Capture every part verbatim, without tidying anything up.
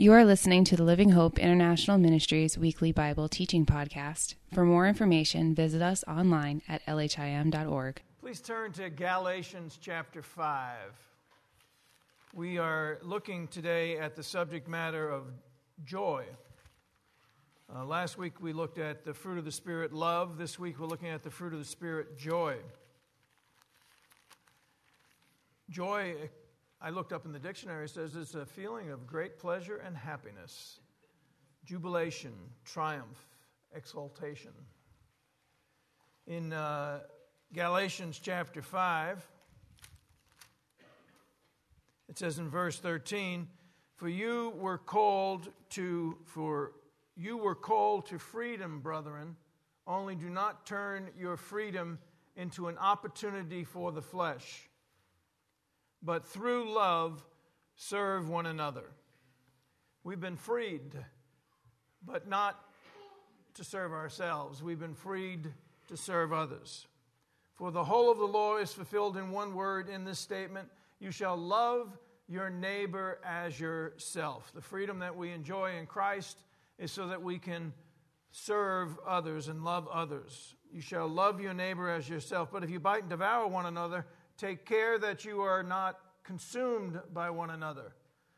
You are listening to the Living Hope International Ministries weekly Bible teaching podcast. For more information, visit us online at L H I M dot org. Please turn to Galatians chapter five. We are looking today at the subject matter of joy. Uh, last week we looked at the fruit of the Spirit, love. This week we're looking at the fruit of the Spirit, joy. Joy, I looked up in the dictionary, it says it's a feeling of great pleasure and happiness, jubilation, triumph, exultation. In uh, Galatians chapter five, it says in verse thirteen, "For you were called to for you were called to freedom, brethren. Only do not turn your freedom into an opportunity for the flesh, but through love serve one another." We've been freed, but not to serve ourselves. We've been freed to serve others. For the whole of the law is fulfilled in one word in this statement: you shall love your neighbor as yourself. The freedom that we enjoy in Christ is so that we can serve others and love others. You shall love your neighbor as yourself. But if you bite and devour one another, take care that you are not consumed by one another.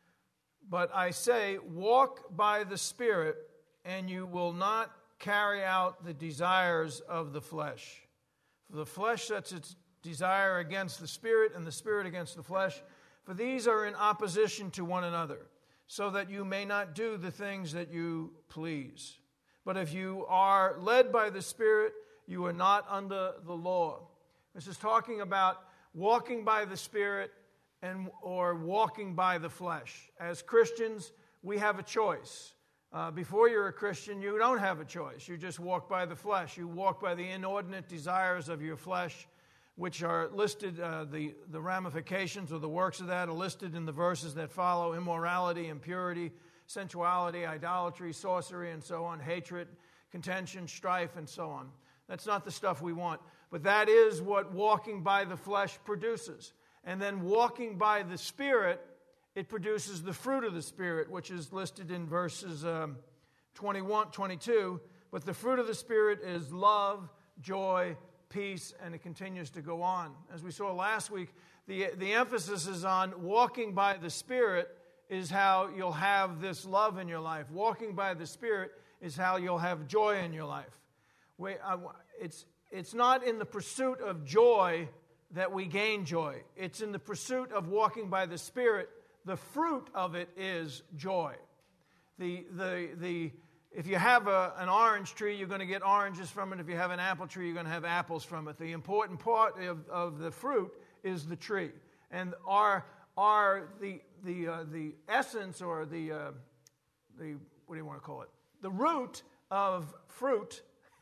But I say, walk by the Spirit, and you will not carry out the desires of the flesh. For the flesh sets its desire against the Spirit, and the Spirit against the flesh. For these are in opposition to one another, so that you may not do the things that you please. But if you are led by the Spirit, you are not under the law. This is talking about walking by the Spirit and or walking by the flesh. As Christians, we have a choice. Uh, before you're a Christian, you don't have a choice. You just walk by the flesh. You walk by the inordinate desires of your flesh, which are listed, uh, the, the ramifications or the works of that are listed in the verses that follow: immorality, impurity, sensuality, idolatry, sorcery, and so on, hatred, contention, strife, and so on. That's not the stuff we want. But that is what walking by the flesh produces. And then walking by the Spirit, it produces the fruit of the Spirit, which is listed in verses um, twenty-one, twenty-two. But the fruit of the Spirit is love, joy, peace, and it continues to go on. As we saw last week, the, the emphasis is on walking by the Spirit is how you'll have this love in your life. Walking by the Spirit is how you'll have joy in your life. We, uh, it's, it's not in the pursuit of joy that we gain joy. It's in the pursuit of walking by the Spirit. The fruit of it is joy. The, the, the, if you have a, an orange tree, you're going to get oranges from it. If you have an apple tree, you're going to have apples from it. The important part of, of the fruit is the tree. And our, our the, the, uh, the essence or the, uh, the, what do you want to call it? The root of fruit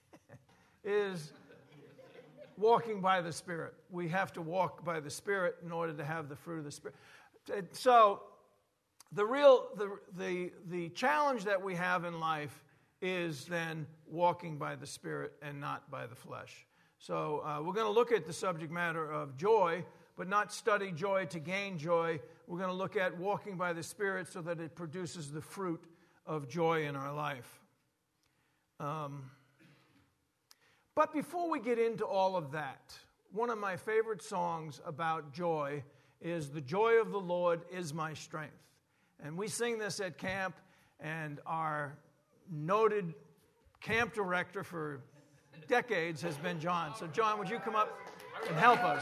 is walking by the Spirit. We have to walk by the Spirit in order to have the fruit of the Spirit. So the real the the the challenge that we have in life is then walking by the Spirit and not by the flesh. So uh, we're going to look at the subject matter of joy, but not study joy to gain joy. We're going to look at walking by the Spirit so that it produces the fruit of joy in our life. Um, but before we get into all of that, one of my favorite songs about joy is "The Joy of the Lord is My Strength." And we sing this at camp, and our noted camp director for decades has been John. So John, would you come up and help us?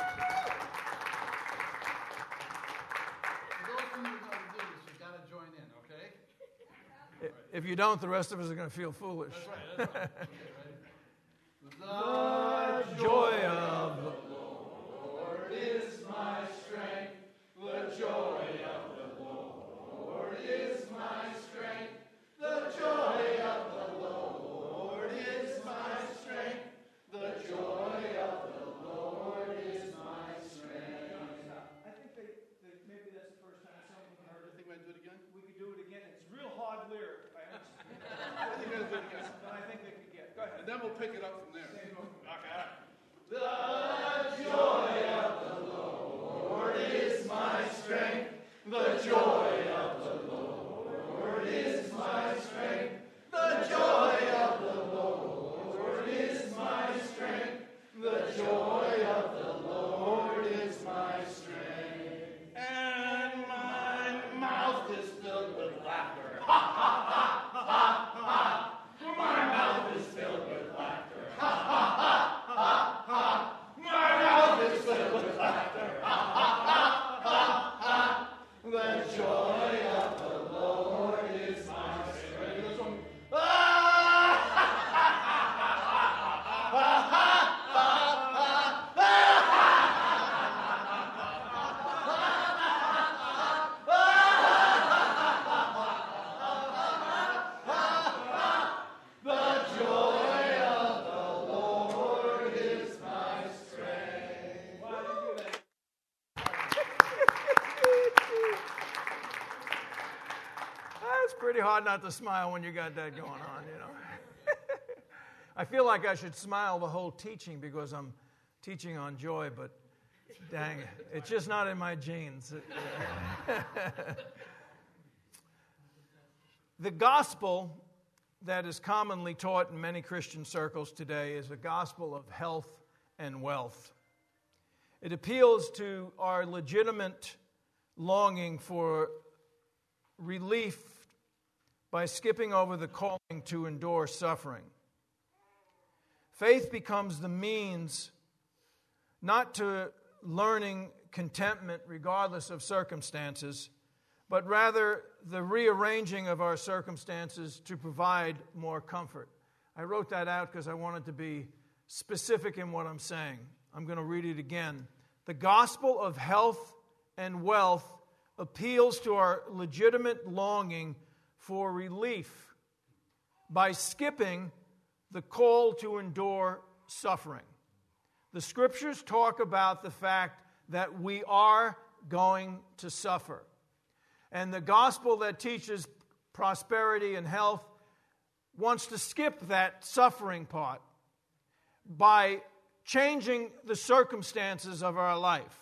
For those of you who know how to do this, you've got to join in, okay? If you don't, the rest of us are going to feel foolish. That's right, that's right. Okay, ready? The joy of the Lord is my strength. The joy of the Lord is my strength. The joy of the Lord is my strength. The joy of the Lord is my strength. I think they, they, maybe that's the first time someone heard it. You think we can do it again? We could do it again. It's a real hard lyric. I understand. I think we can do it again. But I think they could get. Go ahead. And then we'll pick it up from there. Okay. The joy of the Lord is my strength. The joy of the Lord It's pretty hard not to smile when you got that going on, you know. I feel like I should smile the whole teaching because I'm teaching on joy, but dang it, it's just not in my genes. The gospel that is commonly taught in many Christian circles today is a gospel of health and wealth. It appeals to our legitimate longing for relief by skipping over the calling to endure suffering. Faith becomes the means not to learning contentment regardless of circumstances, but rather the rearranging of our circumstances to provide more comfort. I wrote that out because I wanted to be specific in what I'm saying. I'm going to read it again. The gospel of health and wealth appeals to our legitimate longing for relief by skipping the call to endure suffering. The scriptures talk about the fact that we are going to suffer. And the gospel that teaches prosperity and health wants to skip that suffering part by changing the circumstances of our life.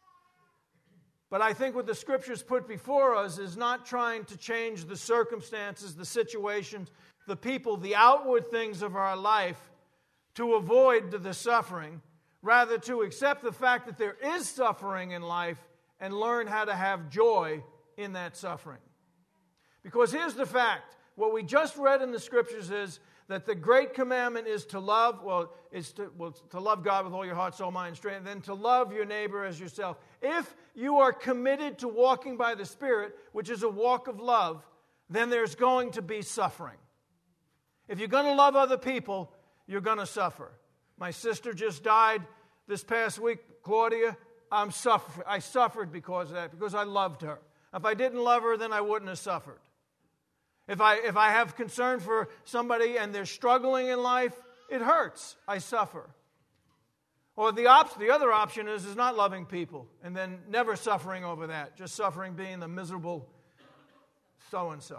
But I think what the scriptures put before us is not trying to change the circumstances, the situations, the people, the outward things of our life to avoid the suffering, rather to accept the fact that there is suffering in life and learn how to have joy in that suffering. Because here's the fact. What we just read in the scriptures is that the great commandment is to love, well, is to, well, to love God with all your heart, soul, mind, and strength, and then to love your neighbor as yourself. If you are committed to walking by the Spirit, which is a walk of love, then there's going to be suffering. If you're going to love other people, you're going to suffer. My sister just died this past week, Claudia. I'm suffer- I suffered because of that, because I loved her. If I didn't love her, then I wouldn't have suffered. If I, if I have concern for somebody and they're struggling in life, it hurts. I suffer. Or the op- the other option is, is not loving people and then never suffering over that. Just suffering being the miserable so-and-so.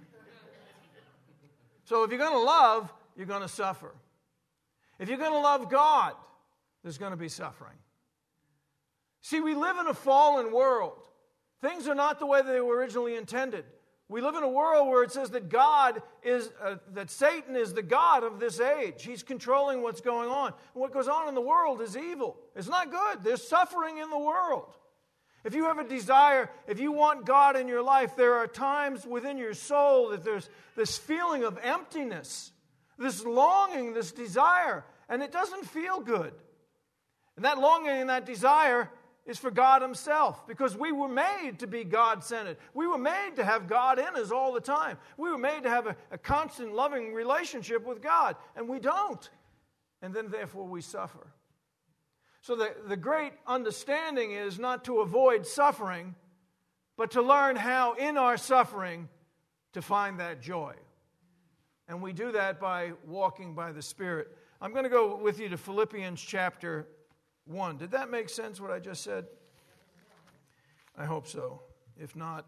So if you're going to love, you're going to suffer. If you're going to love God, there's going to be suffering. See, we live in a fallen world. Things are not the way they were originally intended. We live in a world where it says that God is, uh, that Satan is the God of this age. He's controlling what's going on. And what goes on in the world is evil. It's not good. There's suffering in the world. If you have a desire, if you want God in your life, there are times within your soul that there's this feeling of emptiness, this longing, this desire, and it doesn't feel good. And that longing and that desire is for God himself, because we were made to be God-centered. We were made to have God in us all the time. We were made to have a, a constant, loving relationship with God, and we don't. And then, therefore, we suffer. So the, the great understanding is not to avoid suffering, but to learn how, in our suffering, to find that joy. And we do that by walking by the Spirit. I'm going to go with you to Philippians chapter one. Did that make sense, what I just said? I hope so. If not,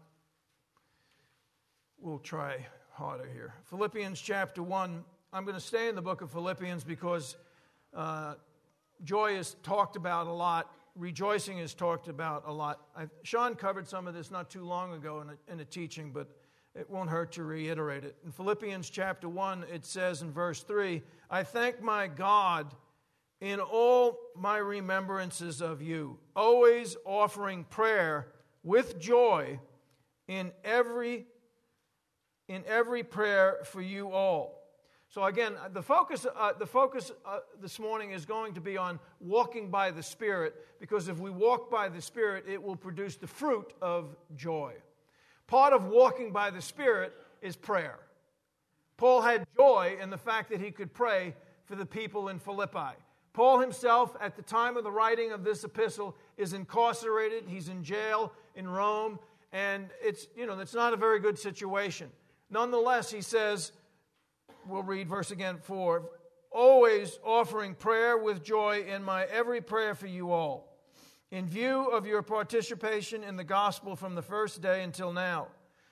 we'll try harder here. Philippians chapter one. I'm going to stay in the book of Philippians because uh, joy is talked about a lot. Rejoicing is talked about a lot. I, Sean covered some of this not too long ago in a, in a teaching, but it won't hurt to reiterate it. In Philippians chapter one, it says in verse three, I thank my God in all my remembrances of you, always offering prayer with joy in every in every prayer for you all. So again, the focus uh, the focus uh, this morning is going to be on walking by the Spirit, because if we walk by the Spirit, it will produce the fruit of joy. Part of walking by the Spirit is prayer. Paul had joy in the fact that he could pray for the people in Philippi. Paul himself, at the time of the writing of this epistle, is incarcerated. He's in jail in Rome, and it's, you know, it's not a very good situation. Nonetheless, he says, we'll read verse again, four, always offering prayer with joy in my every prayer for you all, in view of your participation in the gospel from the first day until now,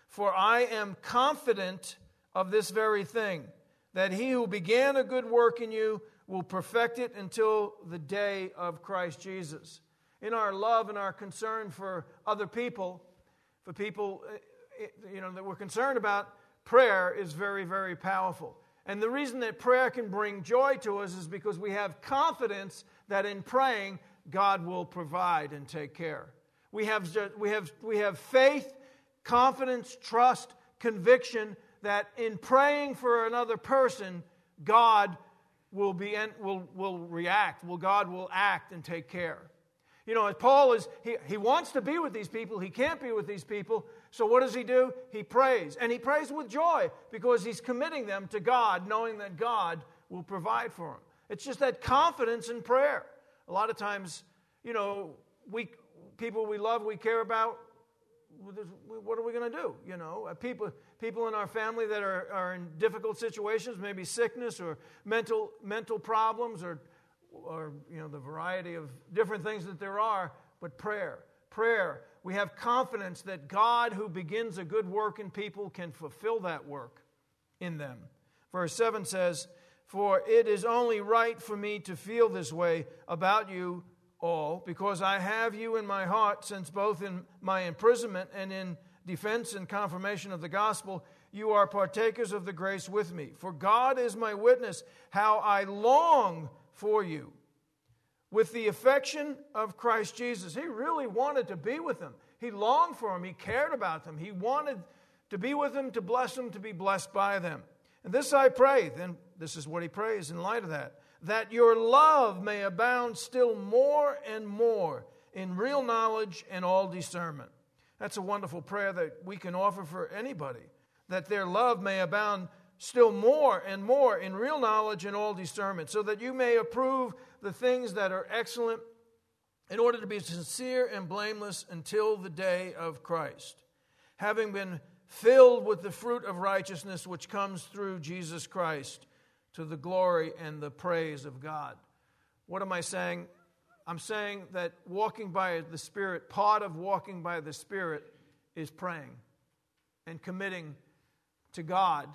For I am confident of this very thing, that he who began a good work in you will perfect it until the day of Christ Jesus. In our love and our concern for other people, for people you know, that we're concerned about, prayer is very, very powerful. And the reason that prayer can bring joy to us is because we have confidence that in praying, God will provide and take care. We have, we have, we have faith, confidence, trust, conviction that in praying for another person, God will be will will react. Will God will act and take care. You know, as Paul is, he, he wants to be with these people. He can't be with these people. So what does he do? He prays. And he prays with joy because he's committing them to God, knowing that God will provide for him. It's just that confidence in prayer. A lot of times, you know, we people we love, we care about, what are we going to do? You know, people people in our family that are, are in difficult situations, maybe sickness or mental mental problems or or you know the variety of different things that there are, but prayer. Prayer. We have confidence that God who begins a good work in people can fulfill that work in them. Verse seven says, "For it is only right for me to feel this way about you all, because I have you in my heart, since both in my imprisonment and in defense and confirmation of the gospel, you are partakers of the grace with me. For God is my witness, how I long for you with the affection of Christ Jesus." He really wanted to be with them. He longed for them. He cared about them. He wanted to be with them, to bless them, to be blessed by them. And this I pray, then this is what he prays in light of that, that your love may abound still more and more in real knowledge and all discernment. That's a wonderful prayer that we can offer for anybody, that their love may abound still more and more in real knowledge and all discernment, so that you may approve the things that are excellent, in order to be sincere and blameless until the day of Christ, having been filled with the fruit of righteousness which comes through Jesus Christ, to the glory and the praise of God. What am I saying? I'm saying that walking by the Spirit, part of walking by the Spirit is praying and committing to God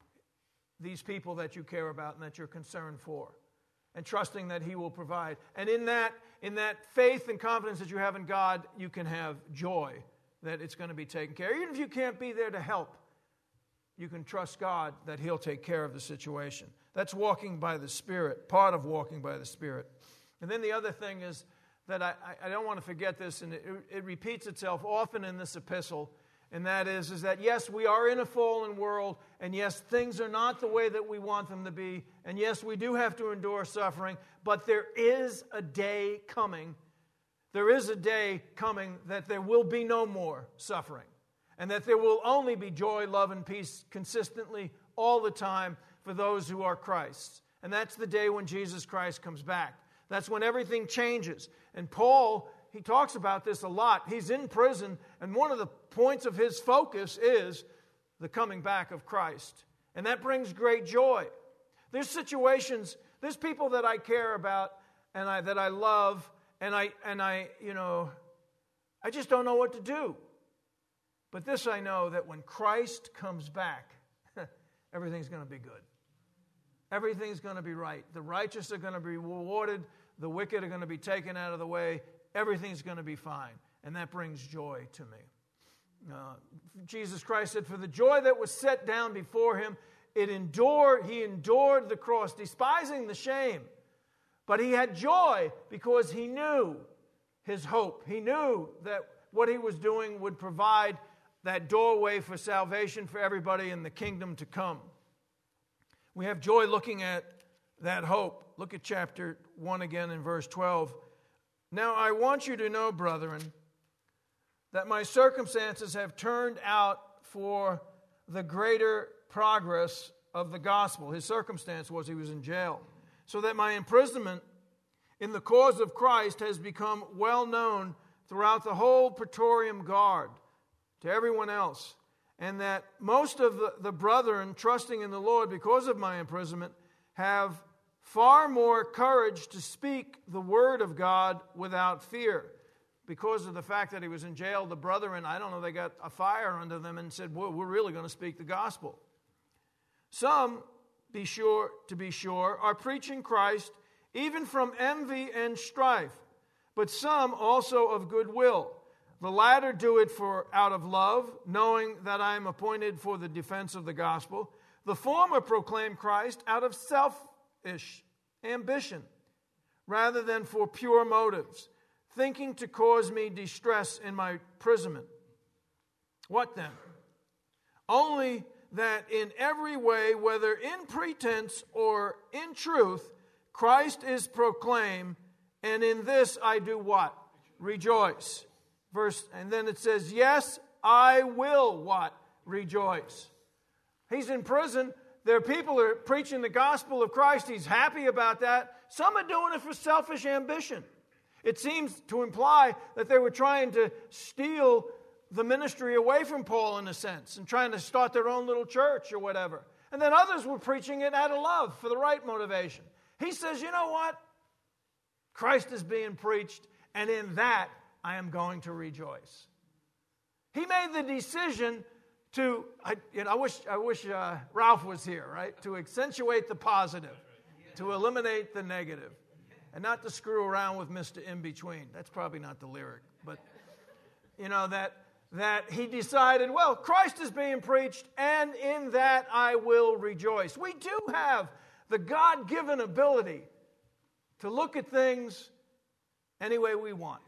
these people that you care about and that you're concerned for, and trusting that He will provide. And in that, in that faith and confidence that you have in God, you can have joy that it's going to be taken care of. Even if you can't be there to help, you can trust God that He'll take care of the situation. That's walking by the Spirit, part of walking by the Spirit. And then the other thing is that I, I don't want to forget this, and it, it repeats itself often in this epistle, and that is, is that yes, we are in a fallen world, and yes, things are not the way that we want them to be, and yes, we do have to endure suffering, but there is a day coming, there is a day coming that there will be no more suffering, and that there will only be joy, love, and peace consistently all the time for those who are Christ's. And that's the day when Jesus Christ comes back. That's when everything changes. And Paul, he talks about this a lot. He's in prison, and one of the points of his focus is the coming back of Christ. And that brings great joy. There's situations, there's people that I care about and I that I love, and I and I, you know, I just don't know what to do. But this I know, that when Christ comes back, everything's going to be good. Everything's going to be right. The righteous are going to be rewarded. The wicked are going to be taken out of the way. Everything's going to be fine. And that brings joy to me. Uh, Jesus Christ said, for the joy that was set down before him, it endured, he endured the cross, despising the shame. But he had joy because he knew his hope. He knew that what he was doing would provide that doorway for salvation for everybody in the kingdom to come. We have joy looking at that hope. Look at chapter one again in verse twelve. Now I want you to know, brethren, that my circumstances have turned out for the greater progress of the gospel. His circumstance was he was in jail. So that my imprisonment in the cause of Christ has become well known throughout the whole Praetorian Guard to everyone else. And that most of the, the brethren, trusting in the Lord because of my imprisonment, have far more courage to speak the word of God without fear, because of the fact that he was in jail, the brethren, I don't know, they got a fire under them and said, well, we're really going to speak the gospel. Some, be sure to be sure, are preaching Christ even from envy and strife, but some also of goodwill. The latter do it for out of love, knowing that I am appointed for the defense of the gospel. The former proclaim Christ out of selfish ambition, rather than for pure motives, thinking to cause me distress in my imprisonment. What then? Only that in every way, whether in pretense or in truth, Christ is proclaimed, and in this I do what? Rejoice. Verse, and then it says, yes, I will what? Rejoice. He's in prison. There are people who are preaching the gospel of Christ. He's happy about that. Some are doing it for selfish ambition. It seems to imply that they were trying to steal the ministry away from Paul in a sense and trying to start their own little church or whatever. And then others were preaching it out of love for the right motivation. He says, you know what? Christ is being preached, and in that I am going to rejoice. He made the decision to, I, you know, I wish, I wish uh, Ralph was here, right? To accentuate the positive, to eliminate the negative, and not to screw around with Mister In-Between. That's probably not the lyric, but, you know, that, that he decided, well, Christ is being preached, and in that I will rejoice. We do have the God-given ability to look at things any way we want.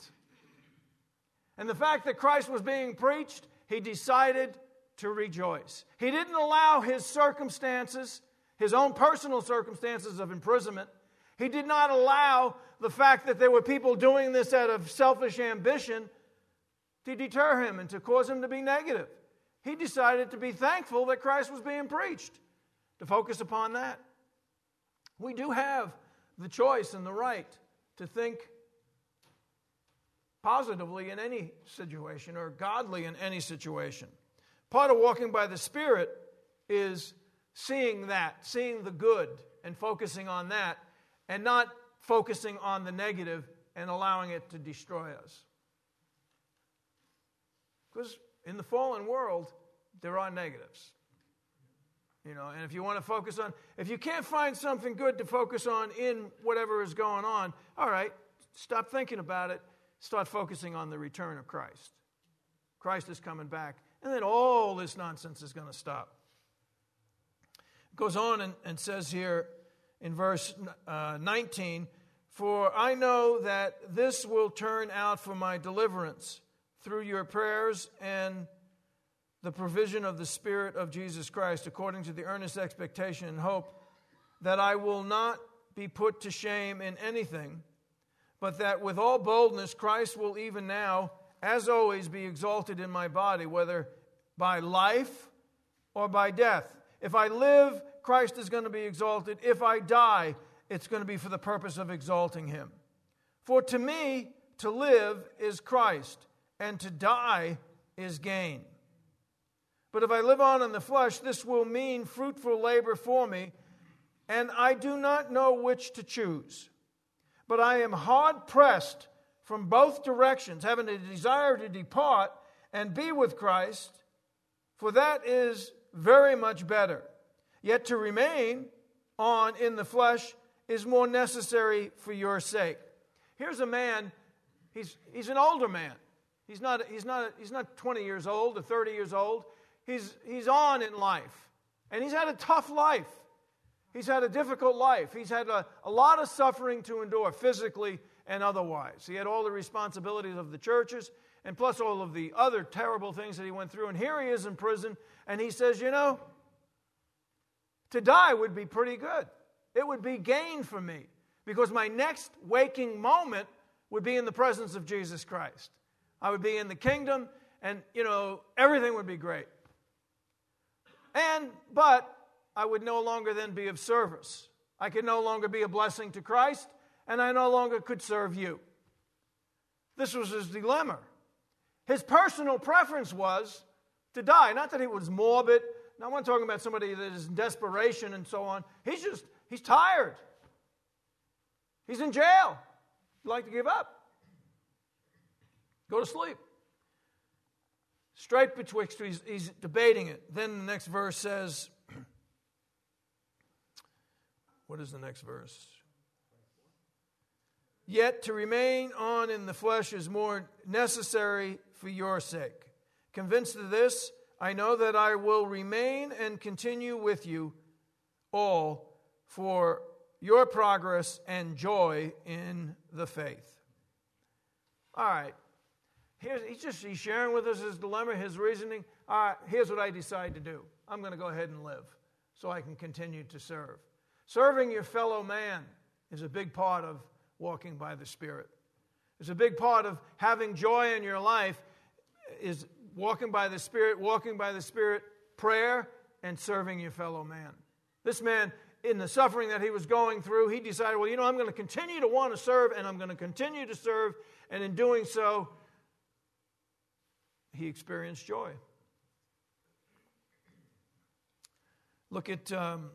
And the fact that Christ was being preached, he decided to rejoice. He didn't allow his circumstances, his own personal circumstances of imprisonment, he did not allow the fact that there were people doing this out of selfish ambition to deter him and to cause him to be negative. He decided to be thankful that Christ was being preached, to focus upon that. We do have the choice and the right to think positively in any situation or godly in any situation. Part of walking by the Spirit is seeing that, seeing the good and focusing on that, and not focusing on the negative and allowing it to destroy us. Because in the fallen world, there are negatives. You know, and if you want to focus on, if you can't find something good to focus on in whatever is going on, all right, stop thinking about it. Start focusing on the return of Christ. Christ is coming back, and then all this nonsense is going to stop. It goes on and, and says here in verse uh, nineteen, for I know that this will turn out for my deliverance through your prayers and the provision of the Spirit of Jesus Christ, according to the earnest expectation and hope that I will not be put to shame in anything, but that with all boldness Christ will even now, as always, be exalted in my body, whether by life or by death. If I live, Christ is going to be exalted. If I die, it's going to be for the purpose of exalting him. For to me, to live is Christ, and to die is gain. But if I live on in the flesh, this will mean fruitful labor for me, and I do not know which to choose. But I am hard-pressed from both directions, having a desire to depart and be with Christ, for that is very much better. Yet to remain on in the flesh is more necessary for your sake. Here's a man, he's, he's an older man. He's not, he's, not, he's not twenty years old or thirty years old. He's, he's on in life, and he's had a tough life. He's had a difficult life. He's had a, a lot of suffering to endure, physically and otherwise. He had all the responsibilities of the churches, and plus all of the other terrible things that he went through. And here he is in prison, and he says, you know, to die would be pretty good. It would be gain for me, because my next waking moment would be in the presence of Jesus Christ. I would be in the kingdom, and, you know, everything would be great. And, but I would no longer then be of service. I could no longer be a blessing to Christ, and I no longer could serve you. This was his dilemma. His personal preference was to die. Not that he was morbid. Now, I'm not talking about somebody that is in desperation and so on. He's just, he's tired. He's in jail. He'd like to give up. Go to sleep. Strife betwixt, he's, he's debating it. Then the next verse says, what is the next verse? Yet to remain on in the flesh is more necessary for your sake. Convinced of this, I know that I will remain and continue with you all for your progress and joy in the faith. All right. Here's, he's just he's sharing with us his dilemma, his reasoning. All right, here's what I decide to do. I'm going to go ahead and live so I can continue to serve. Serving your fellow man is a big part of walking by the Spirit. It's a big part of having joy in your life is walking by the Spirit, walking by the Spirit, prayer, and serving your fellow man. This man, in the suffering that he was going through, he decided, well, you know, I'm going to continue to want to serve, and I'm going to continue to serve, and in doing so, he experienced joy. Look at um,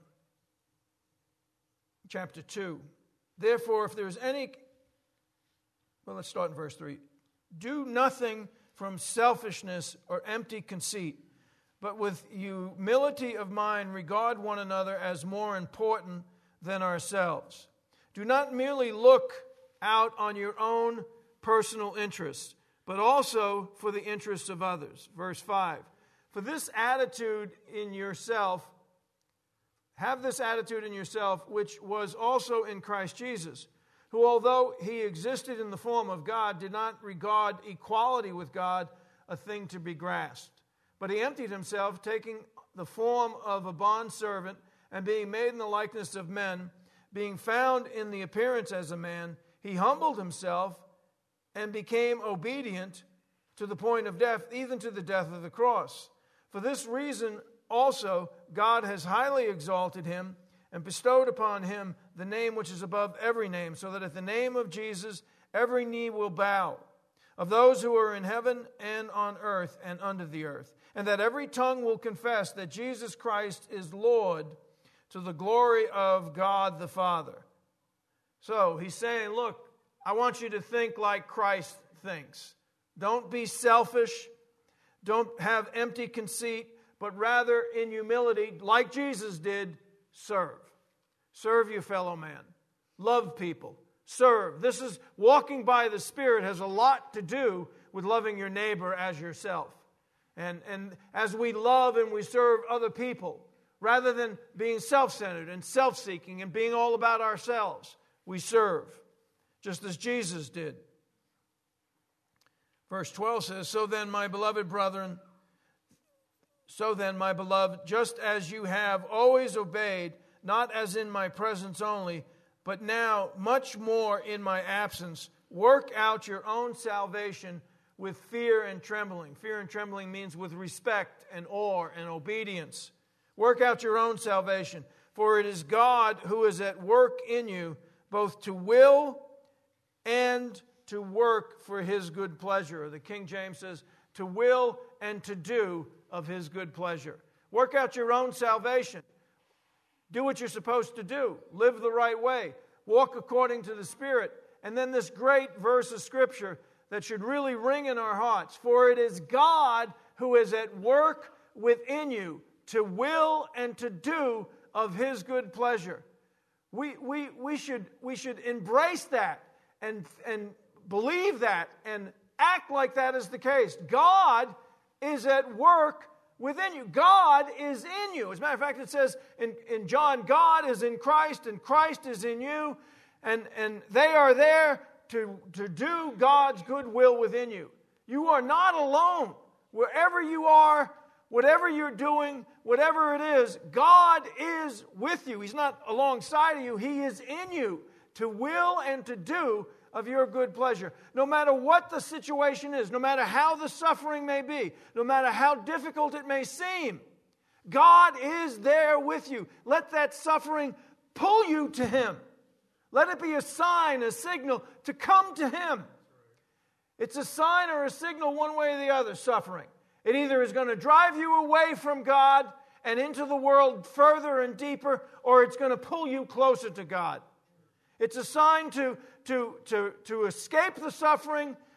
chapter two. Therefore, if there is any... Well, let's start in verse three. Do nothing from selfishness or empty conceit, but with humility of mind regard one another as more important than ourselves. Do not merely look out on your own personal interests, but also for the interests of others. Verse five. For this attitude in yourself, have this attitude in yourself, which was also in Christ Jesus, who, although he existed in the form of God, did not regard equality with God a thing to be grasped. But he emptied himself, taking the form of a bondservant, and being made in the likeness of men, being found in the appearance as a man, he humbled himself and became obedient to the point of death, even to the death of the cross. For this reason also God has highly exalted him and bestowed upon him the name which is above every name, so that at the name of Jesus every knee will bow, of those who are in heaven and on earth and under the earth, and that every tongue will confess that Jesus Christ is Lord, to the glory of God the Father. So he's saying, look, I want you to think like Christ thinks. Don't be selfish. Don't have empty conceit, but rather in humility, like Jesus did, serve. Serve your fellow man. Love people. Serve. This is walking by the Spirit has a lot to do with loving your neighbor as yourself. And, and as we love and we serve other people, rather than being self-centered and self-seeking and being all about ourselves, we serve, just as Jesus did. Verse twelve says, So then, my beloved brethren, so then, my beloved, just as you have always obeyed, not as in my presence only, but now much more in my absence, work out your own salvation with fear and trembling. Fear and trembling means with respect and awe and obedience. Work out your own salvation, for it is God who is at work in you, both to will and to work for his good pleasure. The King James says, to will and to do of his good pleasure. Work out your own salvation. Do what you're supposed to do. Live the right way. Walk according to the Spirit. And then this great verse of Scripture that should really ring in our hearts. For it is God who is at work within you to will and to do of his good pleasure. We, we, we, should, we should embrace that and, and believe that and act like that is the case. God is at work within you. God is in you. As a matter of fact, it says in, in John, God is in Christ and Christ is in you. And, and they are there to, to do God's good will within you. You are not alone. Wherever you are, whatever you're doing, whatever it is, God is with you. He's not alongside of you. He is in you to will and to do of your good pleasure. No matter what the situation is, no matter how the suffering may be, no matter how difficult it may seem, God is there with you. Let that suffering pull you to him. Let it be a sign, a signal to come to him. It's a sign or a signal one way or the other, suffering. It either is going to drive you away from God and into the world further and deeper, or it's going to pull you closer to God. It's a sign to, to, to, to escape the suffering,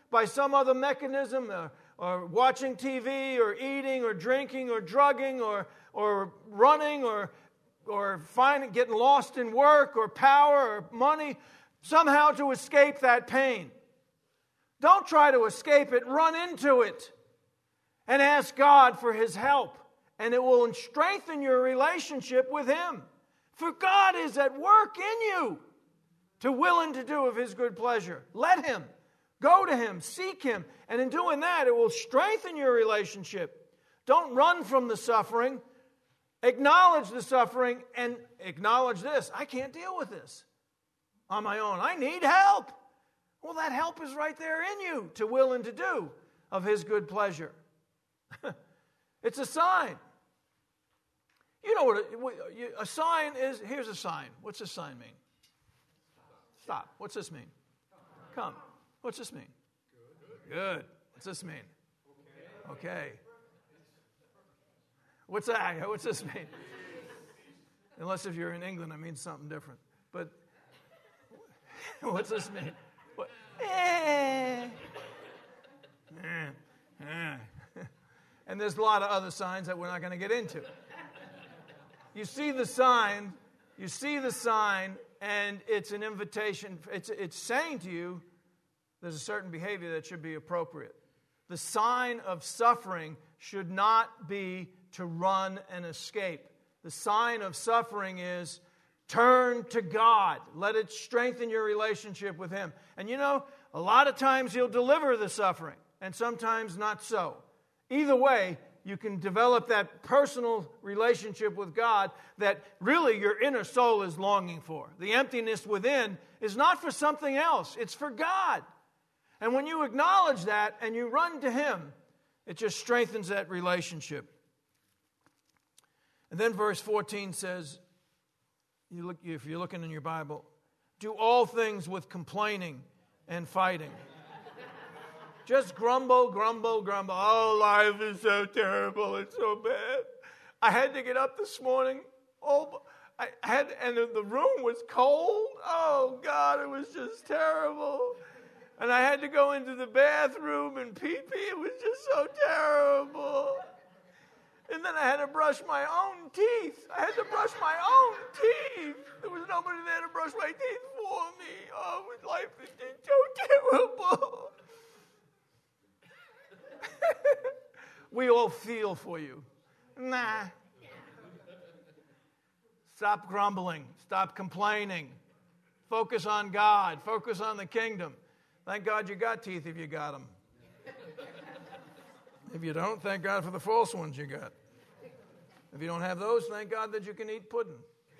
by some other mechanism, or, or watching T V, or eating, or drinking, or drugging, or, or running, or, or finding, getting lost in work, or power, or money, somehow to escape that pain. Don't try to escape it. Run into it and ask God for His help, and it will strengthen your relationship with Him. For God is at work in you to will and to do of His good pleasure. Let Him. Go to Him. Seek Him. And in doing that, it will strengthen your relationship. Don't run from the suffering. Acknowledge the suffering and acknowledge this. I can't deal with this on my own. I need help. Well, that help is right there in you to will and to do of His good pleasure. It's a sign. You know what a, a sign is? Here's a sign. What's a sign mean? Stop. What's this mean? Come. What's this mean? Good. What's this mean? Okay. What's that? What's this mean? Unless if you're in England, it means something different. But what's this mean? What? Eh. Eh. Eh. And there's a lot of other signs that we're not going to get into. You see the sign, you see the sign, and it's an invitation. It's, it's saying to you, there's a certain behavior that should be appropriate. The sign of suffering should not be to run and escape. The sign of suffering is turn to God. Let it strengthen your relationship with Him. And you know, a lot of times He'll deliver the suffering, and sometimes not so. Either way, you can develop that personal relationship with God that really your inner soul is longing for. The emptiness within is not for something else. It's for God. And when you acknowledge that and you run to Him, it just strengthens that relationship. And then verse fourteen says, you look, if you're looking in your Bible, do all things with complaining and fighting. Just grumble, grumble, grumble. Oh, life is so terrible. It's so bad. I had to get up this morning. Oh, I had, and the room was cold. Oh, God, it was just terrible. And I had to go into the bathroom and pee-pee. It was just so terrible. And then I had to brush my own teeth. I had to brush my own teeth. There was nobody there to brush my teeth for me. Oh, life is just so terrible. We all feel for you. Nah. Stop grumbling. Stop complaining. Focus on God. Focus on the kingdom. Thank God you got teeth if you got them. If you don't, thank God for the false ones you got. If you don't have those, thank God that you can eat pudding.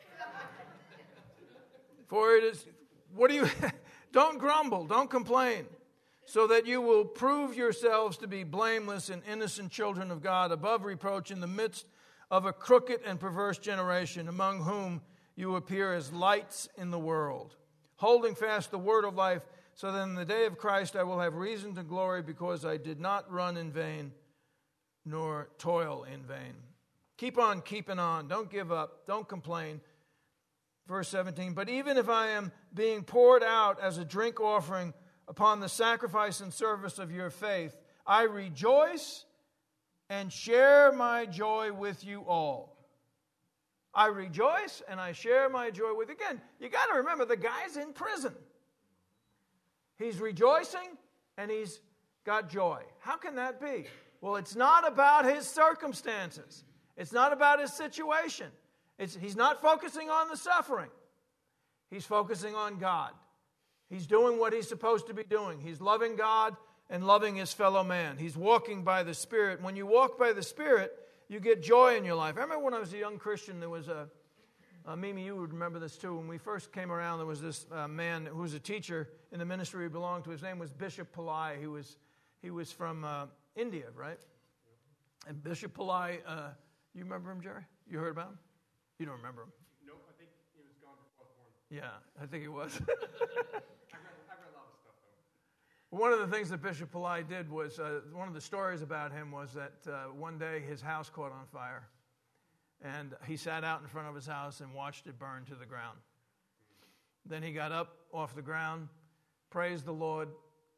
For it is, what do you, don't grumble, don't complain, so that you will prove yourselves to be blameless and innocent children of God, above reproach in the midst of a crooked and perverse generation, among whom you appear as lights in the world, holding fast the word of life, so that in the day of Christ I will have reason to glory, because I did not run in vain, nor toil in vain. Keep on keeping on. Don't give up. Don't complain. Verse seventeen, but even if I am being poured out as a drink offering upon the sacrifice and service of your faith, I rejoice and share my joy with you all. I rejoice and I share my joy with you. Again, you got to remember, the guy's in prison. He's rejoicing and he's got joy. How can that be? Well, it's not about his circumstances. It's not about his situation. It's, he's not focusing on the suffering. He's focusing on God. He's doing what he's supposed to be doing. He's loving God and loving his fellow man. He's walking by the Spirit. When you walk by the Spirit, you get joy in your life. I remember when I was a young Christian, there was a, uh, Mimi, you would remember this too. When we first came around, there was this uh, man who was a teacher in the ministry we belonged to. His name was Bishop Pillai. He was, he was from uh, India, right? And Bishop Pillai, uh, you remember him, Jerry? You heard about him? You don't remember him? Nope, I think he was gone before I was born. Yeah, I think he was. I read, I read a lot of stuff, though. One of the things that Bishop Pillai did was, uh, one of the stories about him was that uh, one day his house caught on fire. And he sat out in front of his house and watched it burn to the ground. Then he got up off the ground, praised the Lord,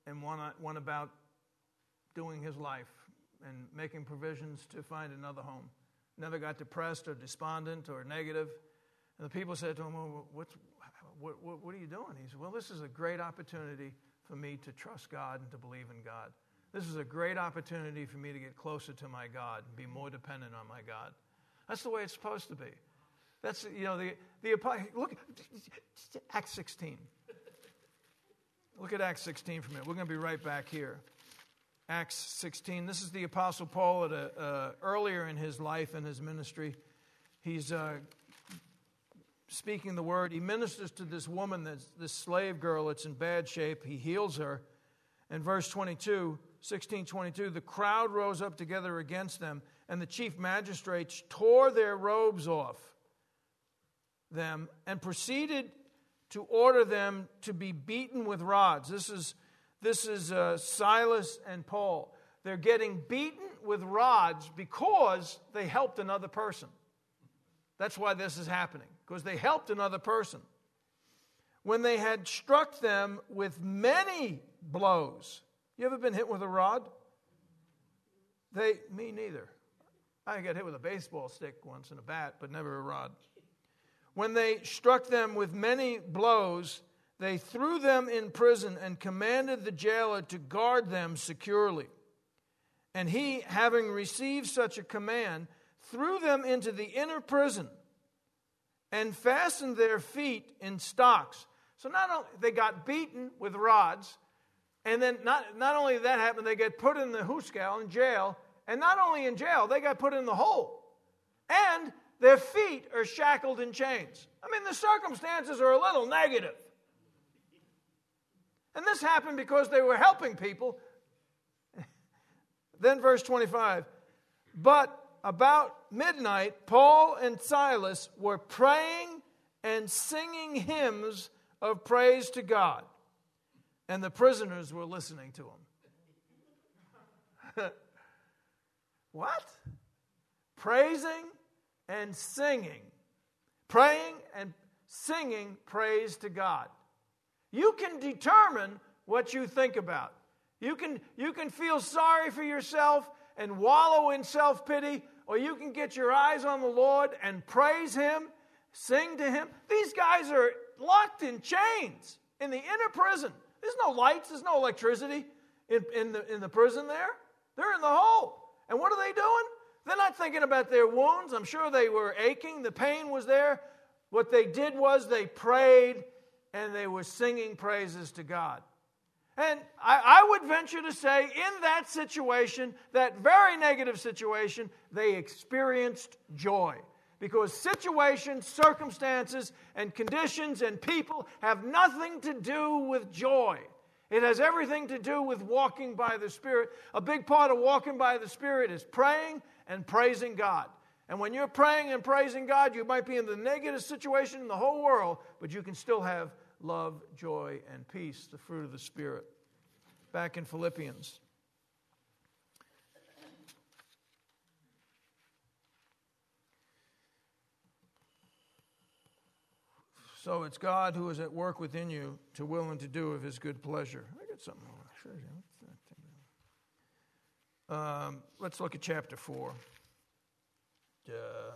and went, went about doing his life and making provisions to find another home. Never got depressed or despondent or negative. And the people said to him, well, what's, what, what, what are you doing? He said, well, this is a great opportunity for me to trust God and to believe in God. This is a great opportunity for me to get closer to my God and be more dependent on my God. That's the way it's supposed to be. That's, you know, the, the look, Acts sixteen. Look at Acts sixteen for a minute. We're going to be right back here. Acts sixteen. This is the Apostle Paul at a, uh, earlier in his life and his ministry. He's uh, speaking the word. He ministers to this woman, that's, this slave girl that's in bad shape. He heals her. And verse twenty-two, sixteen twenty-two, the crowd rose up together against them, and the chief magistrates tore their robes off them and proceeded to order them to be beaten with rods. This is This is uh, Silas and Paul. They're getting beaten with rods because they helped another person. That's why this is happening, because they helped another person. When they had struck them with many blows. You ever been hit with a rod? They, me neither. I got hit with a baseball stick once and a bat, but never a rod. When they struck them with many blows, they threw them in prison and commanded the jailer to guard them securely. And he, having received such a command, threw them into the inner prison and fastened their feet in stocks. So not only they got beaten with rods, and then not, not only that happened, they get put in the hoosegow in jail, and not only in jail, they got put in the hole. And their feet are shackled in chains. I mean, the circumstances are a little negative. And this happened because they were helping people. Then verse twenty-five. But about midnight, Paul and Silas were praying and singing hymns of praise to God. And the prisoners were listening to them. What? Praising and singing. Praying and singing praise to God. You can determine what you think about. You can, you can feel sorry for yourself and wallow in self-pity, or you can get your eyes on the Lord and praise Him, sing to Him. These guys are locked in chains in the inner prison. There's no lights, there's no electricity in, in, the, in the prison there. They're in the hole. And what are they doing? They're not thinking about their wounds. I'm sure they were aching. The pain was there. What they did was they prayed and they were singing praises to God. And I, I would venture to say in that situation, that very negative situation, they experienced joy. Because situations, circumstances, and conditions and people have nothing to do with joy. It has everything to do with walking by the Spirit. A big part of walking by the Spirit is praying and praising God. And when you're praying and praising God, you might be in the negative situation in the whole world, but you can still have love, joy, and peace, the fruit of the Spirit. Back in Philippians. So it's God who is at work within you to will and to do of His good pleasure. I got something I want to show you. Um, let's look at chapter four. Uh,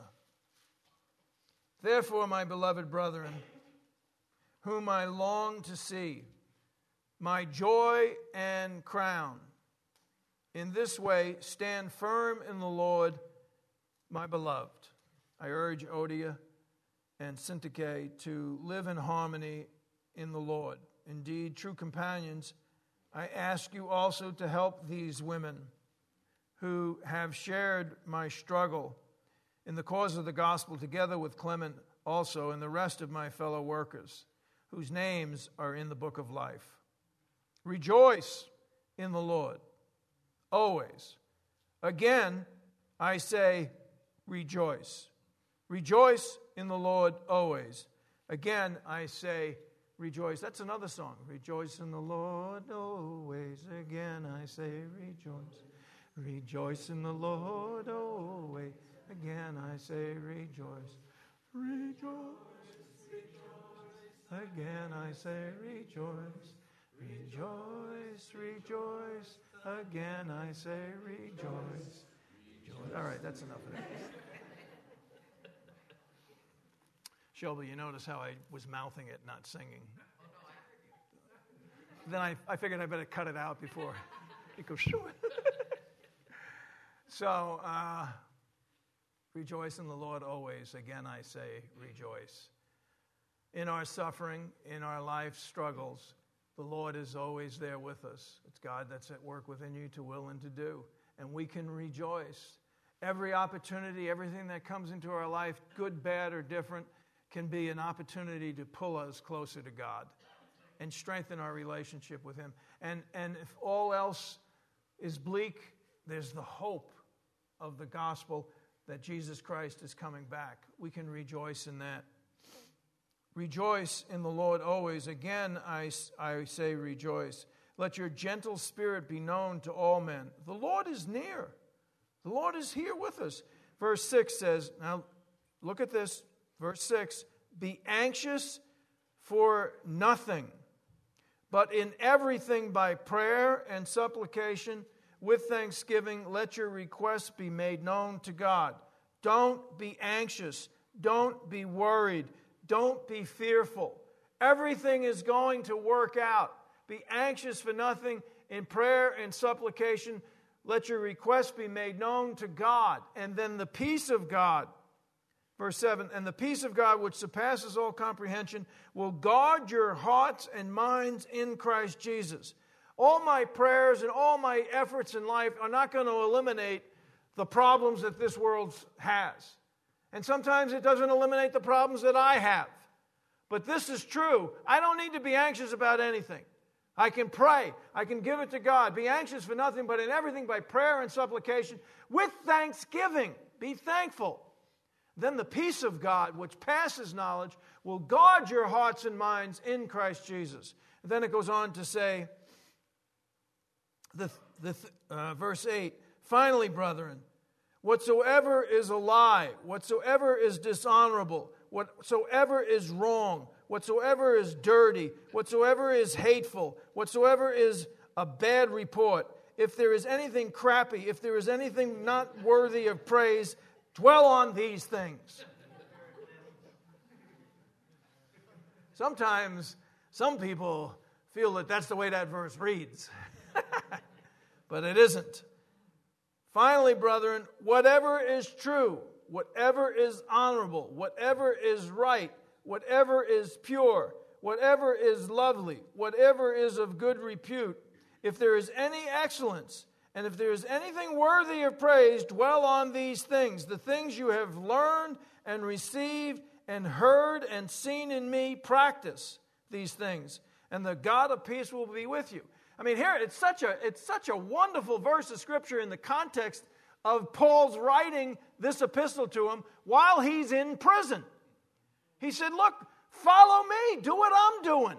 Therefore, my beloved brethren, whom I long to see, my joy and crown, in this way stand firm in the Lord, my beloved. I urge Odia and Syntyche to live in harmony in the Lord. Indeed, true companions, I ask you also to help these women who have shared my struggle in the cause of the gospel, together with Clement also and the rest of my fellow workers, whose names are in the book of life. Rejoice in the Lord, always. Again, I say, rejoice. Rejoice in the Lord always. Again, I say, rejoice. That's another song. Rejoice in the Lord always. Again, I say, rejoice. Rejoice in the Lord always. Again, I say, rejoice. Rejoice. Again, I say, rejoice. Rejoice, rejoice. Again I say rejoice. Rejoice. All right, that's enough of that. Shelby, you notice how I was mouthing it, not singing. Then I, I figured I better cut it out before it goes short. So, uh, rejoice in the Lord always. Again, I say rejoice. In our suffering, in our life struggles, the Lord is always there with us. It's God that's at work within you to will and to do. And we can rejoice. Every opportunity, everything that comes into our life, good, bad, or different, can be an opportunity to pull us closer to God and strengthen our relationship with Him. And, and if all else is bleak, there's the hope of the gospel that Jesus Christ is coming back. We can rejoice in that. Rejoice in the Lord always. Again, I, I say rejoice. Let your gentle spirit be known to all men. The Lord is near. The Lord is here with us. Verse six says, now look at this. Verse six, be anxious for nothing, but in everything by prayer and supplication with thanksgiving, let your requests be made known to God. Don't be anxious. Don't be worried. Don't be fearful. Everything is going to work out. Be anxious for nothing. In prayer and supplication, let your requests be made known to God. And then the peace of God, verse seven, and the peace of God which surpasses all comprehension will guard your hearts and minds in Christ Jesus. All my prayers and all my efforts in life are not going to eliminate the problems that this world has. And sometimes it doesn't eliminate the problems that I have. But this is true. I don't need to be anxious about anything. I can pray. I can give it to God. Be anxious for nothing, but in everything by prayer and supplication with thanksgiving. Be thankful. Then the peace of God, which passes knowledge, will guard your hearts and minds in Christ Jesus. And then it goes on to say, the, the uh, verse eight, finally, brethren, whatsoever is a lie, whatsoever is dishonorable, whatsoever is wrong, whatsoever is dirty, whatsoever is hateful, whatsoever is a bad report, if there is anything crappy, if there is anything not worthy of praise, dwell on these things. Sometimes some people feel that that's the way that verse reads, but it isn't. Finally, brethren, whatever is true, whatever is honorable, whatever is right, whatever is pure, whatever is lovely, whatever is of good repute, if there is any excellence, and if there is anything worthy of praise, dwell on these things. The things you have learned and received and heard and seen in me, practice these things, and the God of peace will be with you. I mean, here it's such a it's such a wonderful verse of Scripture in the context of Paul's writing this epistle to him while he's in prison. He said, look, follow me. Do what I'm doing.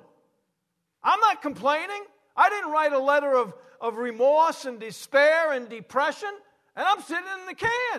I'm not complaining. I didn't write a letter of, of remorse and despair and depression, and I'm sitting in the can.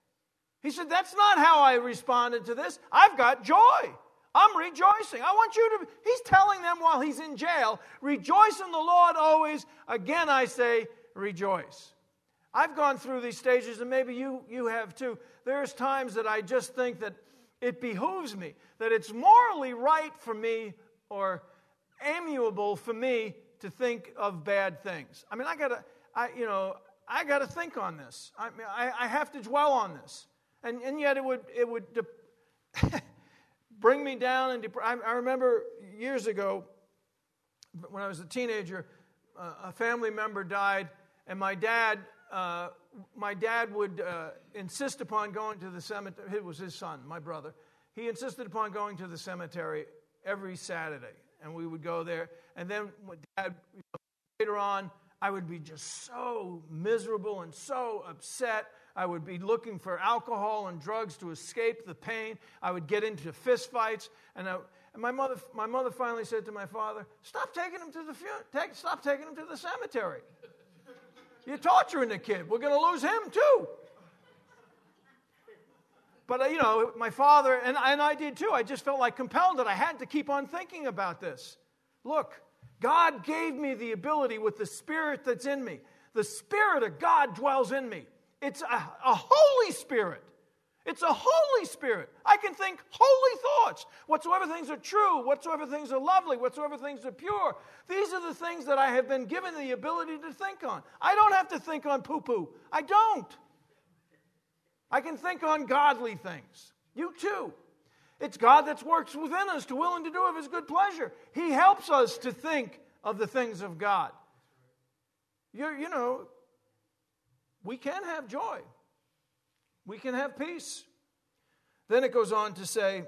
He said, that's not how I responded to this. I've got joy. I'm rejoicing. I want you to, he's telling them while he's in jail, rejoice in the Lord always. Again, I say, rejoice. I've gone through these stages, and maybe you, you have too. There's times that I just think that it behooves me, that it's morally right for me or amiable for me to think of bad things. I mean, I gotta, I you know, I gotta think on this. I mean, I, I have to dwell on this, and and yet it would it would de- bring me down. And dep- I, I remember years ago when I was a teenager, uh, a family member died, and my dad. Uh, my dad would uh, insist upon going to the cemetery. It was his son, my brother. He insisted upon going to the cemetery every Saturday, and we would go there. And then Dad, you know, later on, I would be just so miserable and so upset. I would be looking for alcohol and drugs to escape the pain. I would get into fist fights, and, I, and my mother, my mother finally said to my father, "Stop taking him to the funeral. Take, stop taking him to the cemetery. You're torturing the kid. We're going to lose him too." But, uh, you know, my father, and, and I did too, I just felt like compelled that I had to keep on thinking about this. Look, God gave me the ability with the Spirit that's in me. The Spirit of God dwells in me. It's a, a Holy Spirit. It's a Holy Spirit. I can think holy thoughts. Whatsoever things are true, whatsoever things are lovely, whatsoever things are pure. These are the things that I have been given the ability to think on. I don't have to think on poo-poo. I don't. I can think on godly things. You too. It's God that works within us to will and to do of His good pleasure. He helps us to think of the things of God. You're, you know, we can have joy. We can have peace. Then it goes on to say,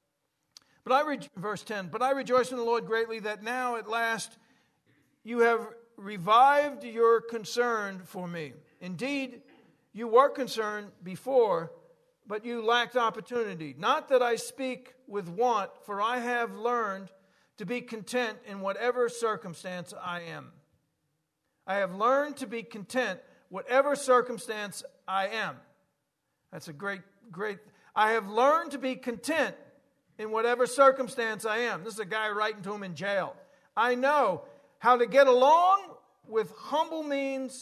but I re- verse ten, but I rejoice in the Lord greatly that now at last you have revived your concern for me. Indeed, you were concerned before, but you lacked opportunity. Not that I speak with want, for I have learned to be content in whatever circumstance I am. I have learned to be content whatever circumstance I am. That's a great, great... I have learned to be content in whatever circumstance I am. This is a guy writing to him in jail. I know how to get along with humble means.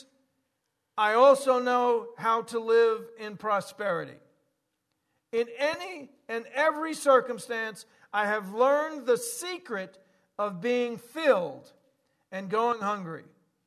I also know how to live in prosperity. In any and every circumstance, I have learned the secret of being filled and going hungry,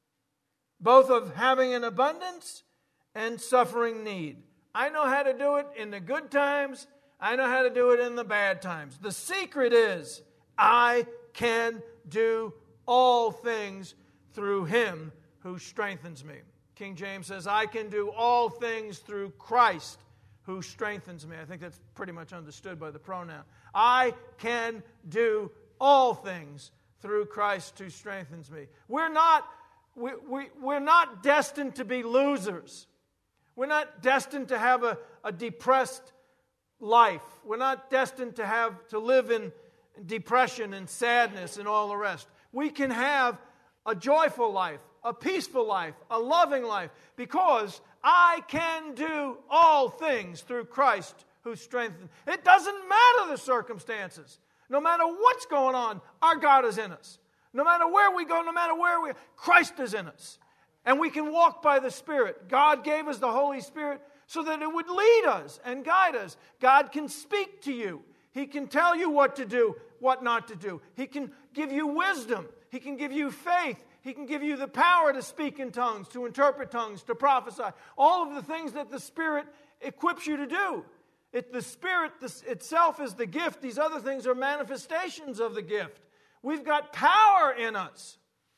both of having an abundance and suffering need. I know how to do it in the good times. I know how to do it in the bad times. The secret is I can do all things through Him who strengthens me. King James says, I can do all things through Christ who strengthens me. I think that's pretty much understood by the pronoun. I can do all things through Christ who strengthens me. We're not, we, we, we're not destined to be losers. We're not destined to have a, a depressed life. We're not destined to have to live in depression and sadness and all the rest. We can have a joyful life, a peaceful life, a loving life, because I can do all things through Christ who strengthens. It doesn't matter the circumstances. No matter what's going on, our God is in us. No matter where we go, no matter where we are, Christ is in us. And we can walk by the Spirit. God gave us the Holy Spirit so that it would lead us and guide us. God can speak to you. He can tell you what to do, what not to do. He can give you wisdom. He can give you faith. He can give you the power to speak in tongues, to interpret tongues, to prophesy. All of the things that the Spirit equips you to do. It, the Spirit this, itself is the gift. These other things are manifestations of the gift. We've got power in us.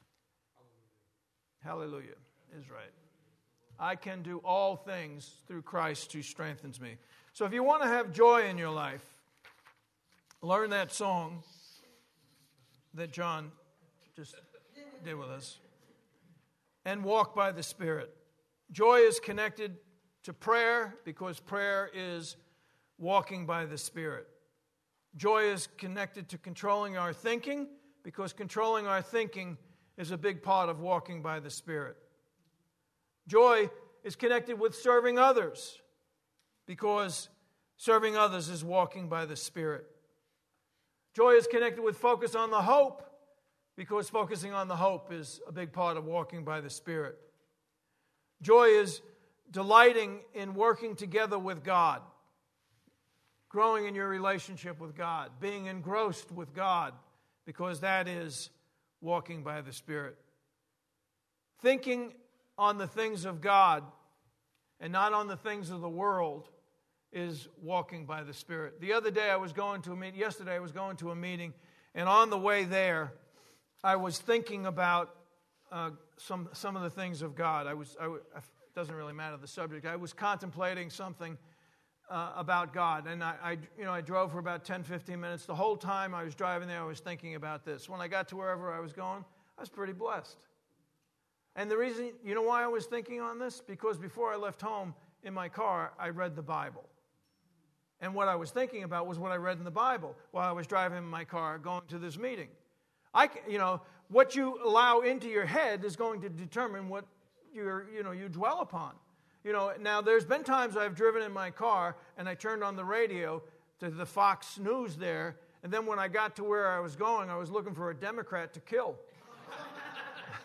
Hallelujah is right. I can do all things through Christ who strengthens me. So if you want to have joy in your life, learn that song that John just did with us and walk by the Spirit. Joy is connected to prayer because prayer is walking by the Spirit. Joy is connected to controlling our thinking because controlling our thinking is a big part of walking by the Spirit. Joy is connected with serving others because serving others is walking by the Spirit. Joy is connected with focus on the hope because focusing on the hope is a big part of walking by the Spirit. Joy is delighting in working together with God, growing in your relationship with God, being engrossed with God, because that is walking by the Spirit. Thinking on the things of God and not on the things of the world is walking by the Spirit. The other day I was going to a meeting, yesterday I was going to a meeting, and on the way there I was thinking about uh, some some of the things of God. I was, I, it doesn't really matter the subject. I was contemplating something uh, about God, and I, I, you know, I drove for about ten, fifteen minutes. The whole time I was driving there, I was thinking about this. When I got to wherever I was going, I was pretty blessed. And the reason, you know why I was thinking on this? Because before I left home in my car, I read the Bible. And what I was thinking about was what I read in the Bible while I was driving in my car going to this meeting. I, you know, what you allow into your head is going to determine what you're, you know, you dwell upon. You know, now there's been times I've driven in my car and I turned on the radio to the Fox News there, and then when I got to where I was going, I was looking for a Democrat to kill.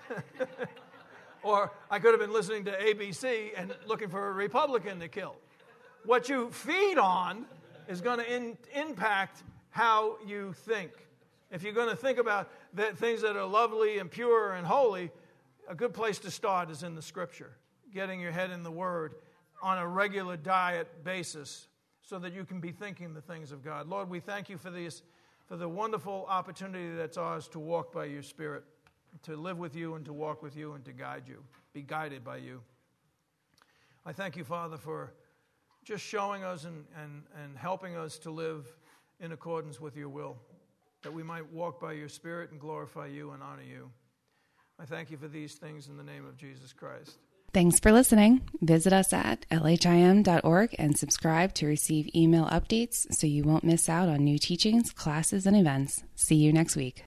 Or I could have been listening to A B C and looking for a Republican to kill. What you feed on is going to in, impact how you think. If you're going to think about the things that are lovely and pure and holy, a good place to start is in the Scripture, getting your head in the Word on a regular diet basis so that you can be thinking the things of God. Lord, we thank you for this, for the wonderful opportunity that's ours to walk by your Spirit, to live with you and to walk with you and to guide you, be guided by you. I thank you, Father, for just showing us and, and, and helping us to live in accordance with your will, that we might walk by your Spirit and glorify you and honor you. I thank you for these things in the name of Jesus Christ. Thanks for listening. Visit us at L H I M dot org and subscribe to receive email updates so you won't miss out on new teachings, classes, and events. See you next week.